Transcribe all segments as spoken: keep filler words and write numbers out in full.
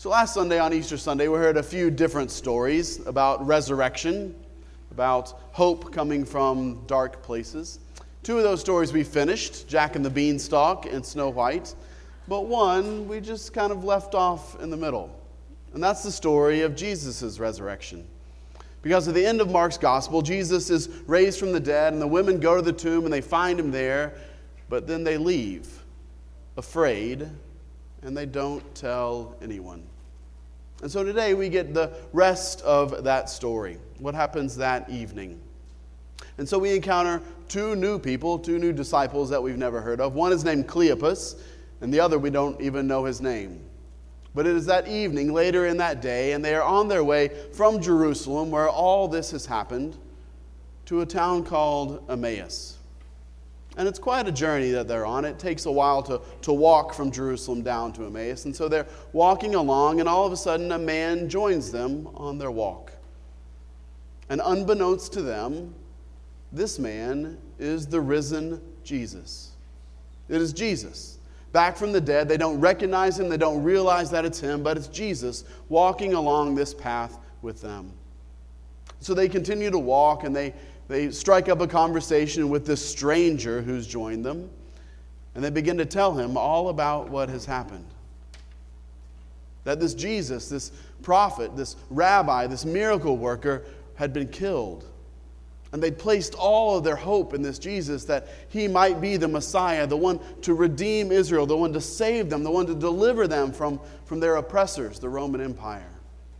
So last Sunday, on Easter Sunday, we heard a few different stories about resurrection, about hope coming from dark places. Two of those stories we finished, Jack and the Beanstalk and Snow White, but one we just kind of left off in the middle. And that's the story of Jesus' resurrection. Because at the end of Mark's gospel, Jesus is raised from the dead, and the women go to the tomb and they find him there, but then they leave, afraid, and they don't tell anyone. And so today we get the rest of that story, what happens that evening. And so we encounter two new people, two new disciples that we've never heard of. One is named Cleopas, and the other we don't even know his name. But it is that evening, later in that day, and they are on their way from Jerusalem, where all this has happened, to a town called Emmaus. And it's quite a journey that they're on. It takes a while to, to walk from Jerusalem down to Emmaus. And so they're walking along, and all of a sudden a man joins them on their walk. And unbeknownst to them, this man is the risen Jesus. It is Jesus. Back from the dead. They don't recognize him. They don't realize that it's him, but it's Jesus walking along this path with them. So they continue to walk, and they They strike up a conversation with this stranger who's joined them, and they begin to tell him all about what has happened. That this Jesus, this prophet, this rabbi, this miracle worker had been killed. And they'd placed all of their hope in this Jesus, that he might be the Messiah, the one to redeem Israel, the one to save them, the one to deliver them from, from their oppressors, the Roman Empire.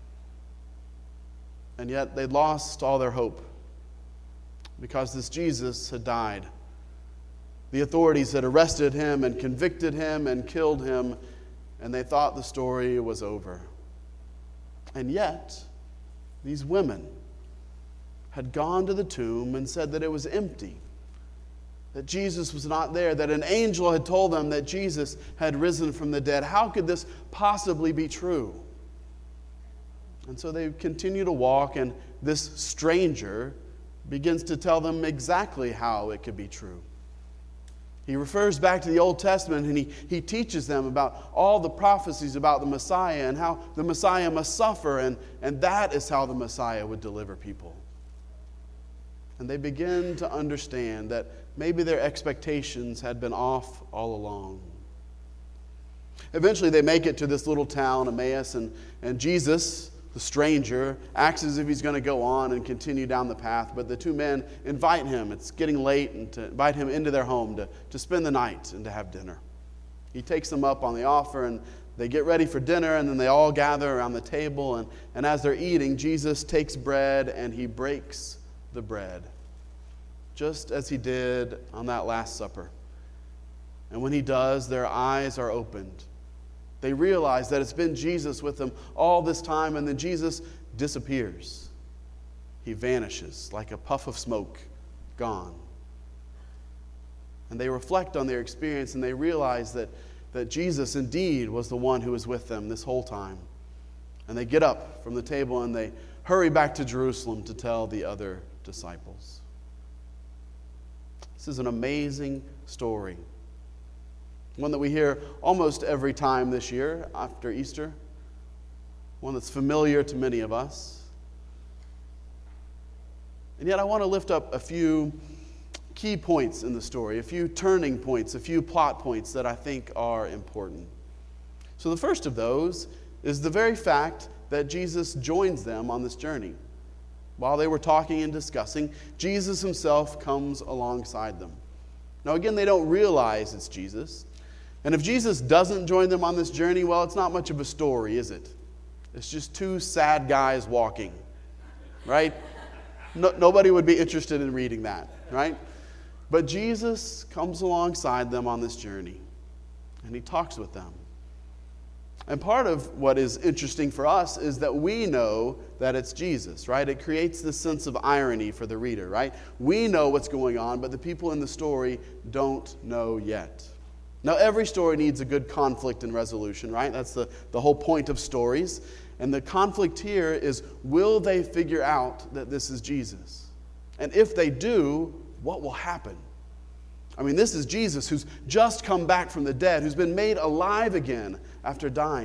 And yet they'd lost all their hope, because this Jesus had died. The authorities had arrested him and convicted him and killed him, and they thought the story was over. And yet, these women had gone to the tomb and said that it was empty, that Jesus was not there, that an angel had told them that Jesus had risen from the dead. How could this possibly be true? And so they continue to walk, and this stranger begins to tell them exactly how it could be true. He refers back to the Old Testament, and he, he teaches them about all the prophecies about the Messiah and how the Messiah must suffer, and, and that is how the Messiah would deliver people. And they begin to understand that maybe their expectations had been off all along. Eventually they make it to this little town, Emmaus, and, and Jesus, the stranger, acts as if he's going to go on and continue down the path, but the two men invite him. It's getting late, and to invite him into their home to, to spend the night and to have dinner. He takes them up on the offer, and they get ready for dinner, and then they all gather around the table, and, and as they're eating, Jesus takes bread and he breaks the bread, just as he did on that Last Supper. And when he does, their eyes are opened. They realize that it's been Jesus with them all this time, and then Jesus disappears. He vanishes like a puff of smoke, gone. And they reflect on their experience, and they realize that, that Jesus indeed was the one who was with them this whole time. And they get up from the table, and they hurry back to Jerusalem to tell the other disciples. This is an amazing story. One that we hear almost every time this year after Easter. One that's familiar to many of us. And yet I want to lift up a few key points in the story, a few turning points, a few plot points that I think are important. So the first of those is the very fact that Jesus joins them on this journey. While they were talking and discussing, Jesus himself comes alongside them. Now again, they don't realize it's Jesus. And if Jesus doesn't join them on this journey, well, it's not much of a story, is it? It's just two sad guys walking, right? No, nobody would be interested in reading that, right? But Jesus comes alongside them on this journey, and he talks with them. And part of what is interesting for us is that we know that it's Jesus, right? It creates this sense of irony for the reader, right? We know what's going on, but the people in the story don't know yet. Now, every story needs a good conflict and resolution, right? That's the, the whole point of stories. And the conflict here is, will they figure out that this is Jesus? And if they do, what will happen? I mean, this is Jesus who's just come back from the dead, who's been made alive again after dying.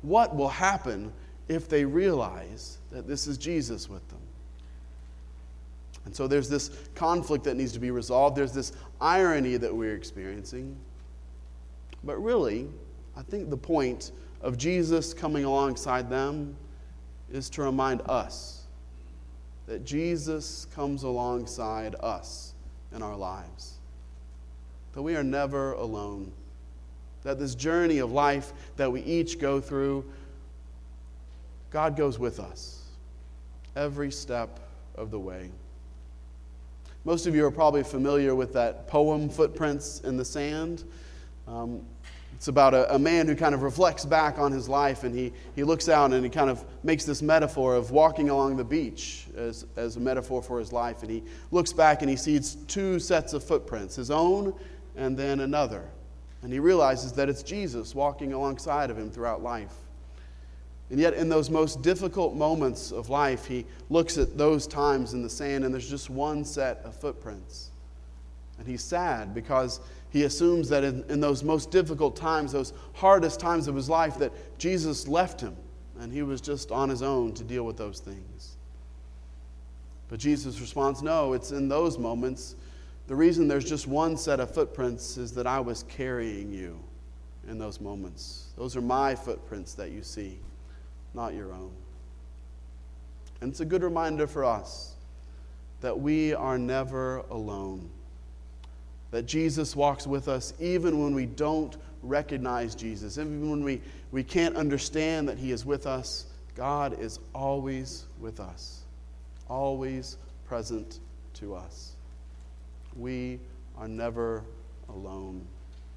what will happen if they realize that this is Jesus with them? And so there's this conflict that needs to be resolved. There's this irony that we're experiencing. But really, I think the point of Jesus coming alongside them is to remind us that Jesus comes alongside us in our lives. That we are never alone. That this journey of life that we each go through, God goes with us every step of the way. Most of you are probably familiar with that poem, Footprints in the Sand. Um, it's about a, a man who kind of reflects back on his life, and he, he looks out and he kind of makes this metaphor of walking along the beach as, as a metaphor for his life. And he looks back and he sees two sets of footprints, his own and then another. And he realizes that it's Jesus walking alongside of him throughout life. And yet in those most difficult moments of life, he looks at those times in the sand and there's just one set of footprints. And he's sad because he assumes that in, in those most difficult times, those hardest times of his life, that Jesus left him and he was just on his own to deal with those things. But Jesus responds, no, it's in those moments. The reason there's just one set of footprints is that I was carrying you in those moments. Those are my footprints that you see, not your own. And it's a good reminder for us that we are never alone. That Jesus walks with us even when we don't recognize Jesus. Even when we, we can't understand that he is with us, God is always with us. Always present to us. We are never alone.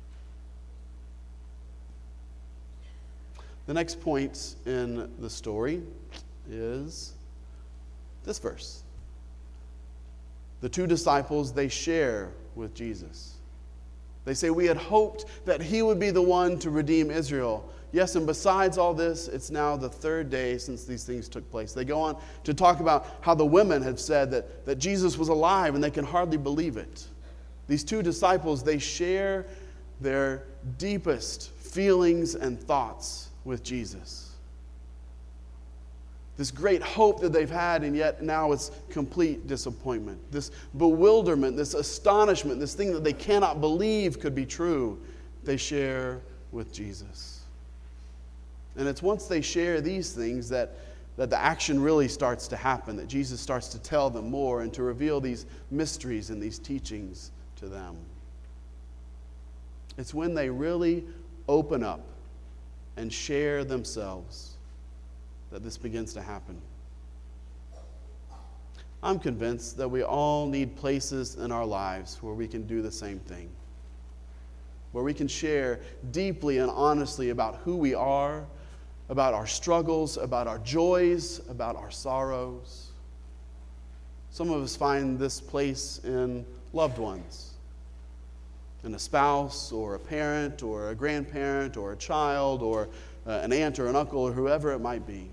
The next point in the story is this verse. The two disciples, they share with Jesus. They say, we had hoped that he would be the one to redeem Israel. Yes, and besides all this, it's now the third day since these things took place. They go on to talk about how the women have said that, that Jesus was alive and they can hardly believe it. These two disciples, they share their deepest feelings and thoughts with Jesus. This great hope that they've had, and yet now it's complete disappointment. This bewilderment, this astonishment, this thing that they cannot believe could be true, they share with Jesus. And it's once they share these things that, that the action really starts to happen, that Jesus starts to tell them more and to reveal these mysteries and these teachings to them. It's when they really open up and share themselves that this begins to happen. I'm convinced that we all need places in our lives where we can do the same thing. Where we can share deeply and honestly about who we are, about our struggles, about our joys, about our sorrows. Some of us find this place in loved ones, in a spouse or a parent or a grandparent or a child or uh, an aunt or an uncle or whoever it might be.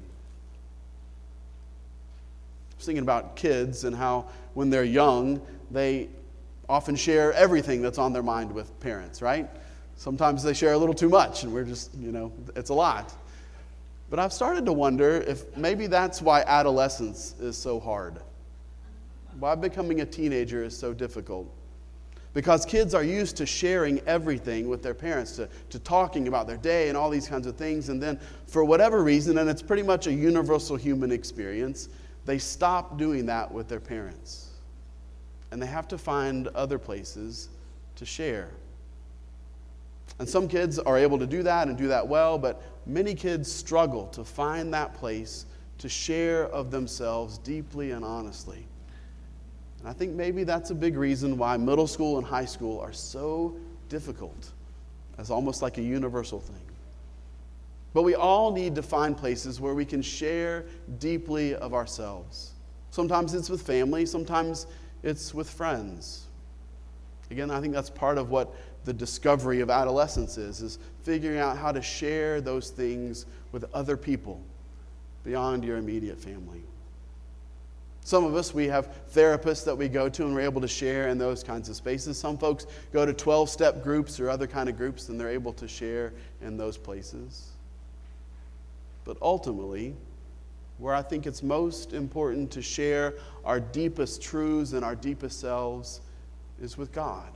I was thinking about kids and how when they're young, they often share everything that's on their mind with parents, right? Sometimes they share a little too much and we're just, you know, it's a lot. But I've started to wonder if maybe that's why adolescence is so hard. Why becoming a teenager is so difficult. Because kids are used to sharing everything with their parents, to, to talking about their day and all these kinds of things. And then for whatever reason, and it's pretty much a universal human experience, they stop doing that with their parents. And they have to find other places to share. And some kids are able to do that and do that well, but many kids struggle to find that place to share of themselves deeply and honestly. And I think maybe that's a big reason why middle school and high school are so difficult, as almost like a universal thing. But we all need to find places where we can share deeply of ourselves. Sometimes it's with family, sometimes it's with friends. Again, I think that's part of what the discovery of adolescence is, is figuring out how to share those things with other people beyond your immediate family. Some of us, we have therapists that we go to and we're able to share in those kinds of spaces. Some folks go to twelve-step groups or other kind of groups and they're able to share in those places. But ultimately, where I think it's most important to share our deepest truths and our deepest selves is with God.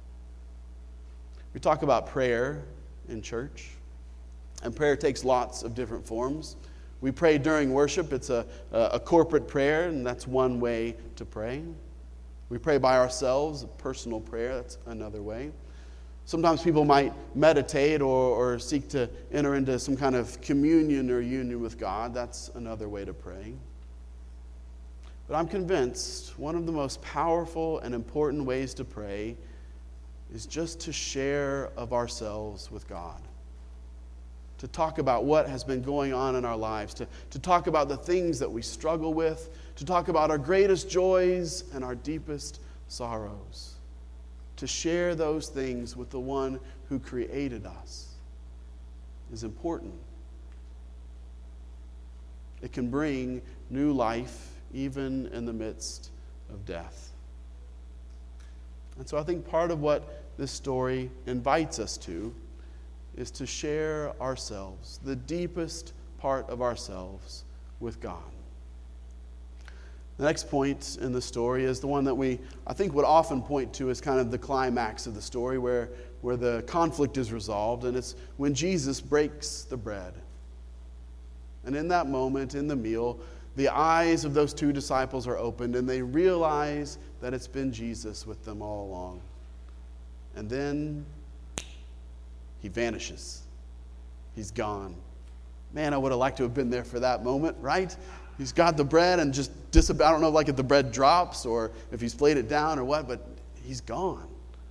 We talk about prayer in church, and prayer takes lots of different forms. We pray during worship. It's a, a corporate prayer, and that's one way to pray. We pray by ourselves, a personal prayer. That's another way. Sometimes people might meditate or, or seek to enter into some kind of communion or union with God. That's another way to pray. But I'm convinced one of the most powerful and important ways to pray is just to share of ourselves with God. To talk about what has been going on in our lives, to, to talk about the things that we struggle with, to talk about our greatest joys and our deepest sorrows. To share those things with the one who created us is important. It can bring new life even in the midst of death. And so I think part of what this story invites us to is to share ourselves, the deepest part of ourselves, with God. The next point in the story is the one that we, I think, would often point to as kind of the climax of the story where, where the conflict is resolved, and it's when Jesus breaks the bread. And in that moment, in the meal, the eyes of those two disciples are opened, and they realize that it's been Jesus with them all along. And then he vanishes. He's gone. Man, I would have liked to have been there for that moment, right? He's got the bread and just disappears. I don't know like if the bread drops or if he's laid it down or what, but he's gone.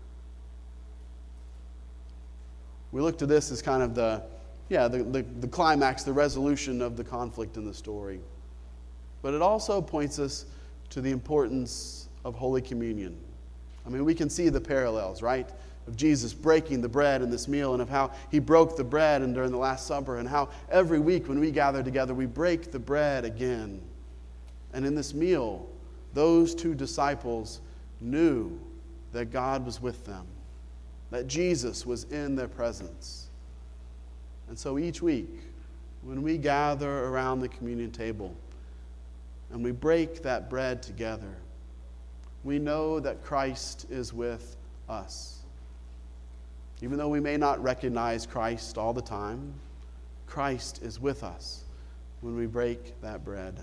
We look to this as kind of the, yeah, the, the, the climax, the resolution of the conflict in the story. But it also points us to the importance of Holy Communion. I mean, we can see the parallels, right? Of Jesus breaking the bread in this meal and of how he broke the bread and during the Last Supper and how every week when we gather together, we break the bread again. And in this meal, those two disciples knew that God was with them, that Jesus was in their presence. And so each week, when we gather around the communion table and we break that bread together, we know that Christ is with us. Even though we may not recognize Christ all the time, Christ is with us when we break that bread.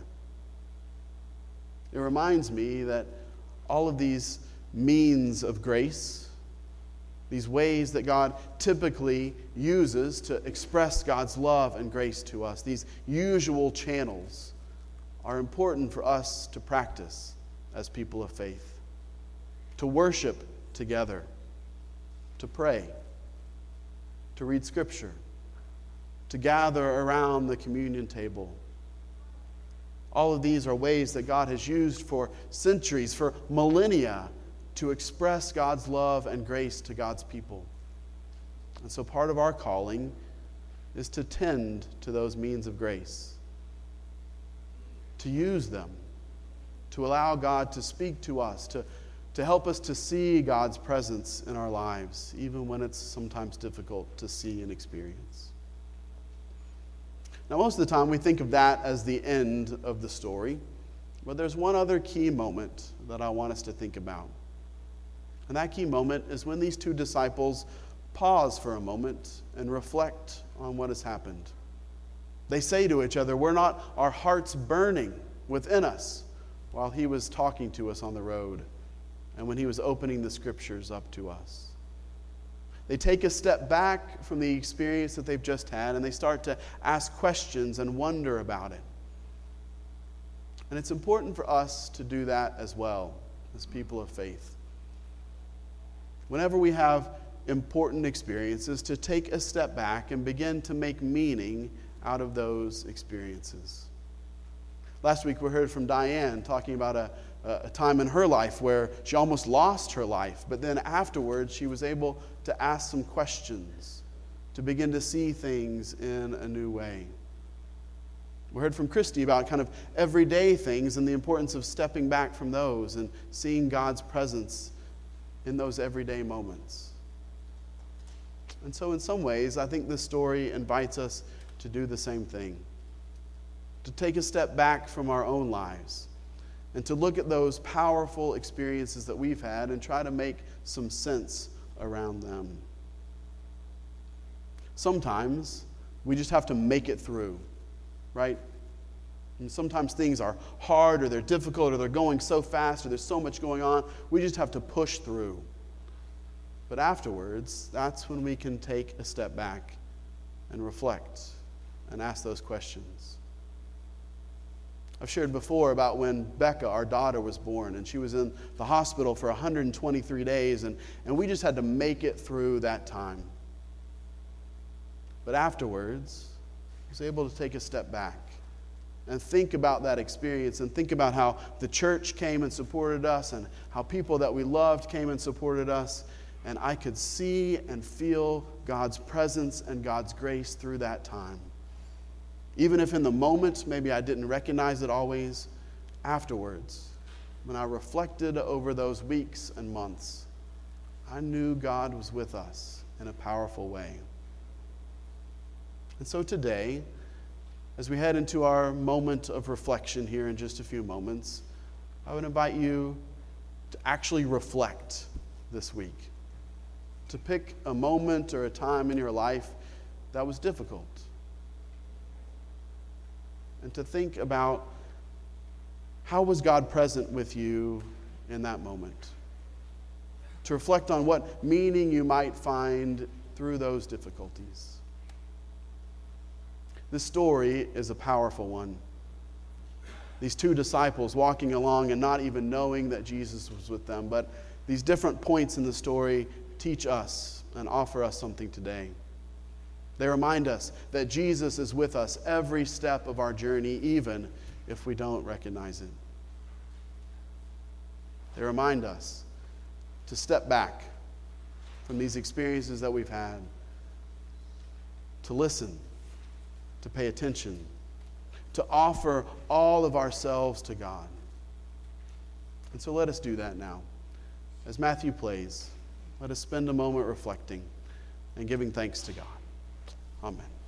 It reminds me that all of these means of grace, these ways that God typically uses to express God's love and grace to us, these usual channels, are important for us to practice as people of faith, to worship together, to pray, to read Scripture, to gather around the communion table. All of these are ways that God has used for centuries, for millennia, to express God's love and grace to God's people. And so part of our calling is to tend to those means of grace, to use them, to allow God to speak to us, to to help us to see God's presence in our lives, even when it's sometimes difficult to see and experience. Now, most of the time we think of that as the end of the story, but there's one other key moment that I want us to think about. And that key moment is when these two disciples pause for a moment and reflect on what has happened. They say to each other, "Were not our hearts burning within us while he was talking to us on the road, and when he was opening the Scriptures up to us?" They take a step back from the experience that they've just had, and they start to ask questions and wonder about it. And it's important for us to do that as well, as people of faith. Whenever we have important experiences, to take a step back and begin to make meaning out of those experiences. Last week we heard from Diane talking about a a time in her life where she almost lost her life, but then afterwards she was able to ask some questions, to begin to see things in a new way. We heard from Christy about kind of everyday things and the importance of stepping back from those and seeing God's presence in those everyday moments. And so in some ways, I think this story invites us to do the same thing, to take a step back from our own lives and to look at those powerful experiences that we've had and try to make some sense around them. Sometimes we just have to make it through, right? And sometimes things are hard or they're difficult or they're going so fast or there's so much going on. We just have to push through. But afterwards, that's when we can take a step back and reflect and ask those questions. I've shared before about when Becca, our daughter, was born, and she was in the hospital for one hundred twenty-three days, and, and we just had to make it through that time. But afterwards, I was able to take a step back and think about that experience and think about how the church came and supported us and how people that we loved came and supported us. And I could see and feel God's presence and God's grace through that time. Even if in the moment, maybe I didn't recognize it always, afterwards, when I reflected over those weeks and months, I knew God was with us in a powerful way. And so today, as we head into our moment of reflection here in just a few moments, I would invite you to actually reflect this week, to pick a moment or a time in your life that was difficult, and to think about how was God present with you in that moment, to reflect on what meaning you might find through those difficulties. This story is a powerful one. These two disciples walking along and not even knowing that Jesus was with them, but these different points in the story teach us and offer us something today. They remind us that Jesus is with us every step of our journey, even if we don't recognize it. They remind us to step back from these experiences that we've had, to listen, to pay attention, to offer all of ourselves to God. And so let us do that now. As Matthew plays, let us spend a moment reflecting and giving thanks to God. Amen.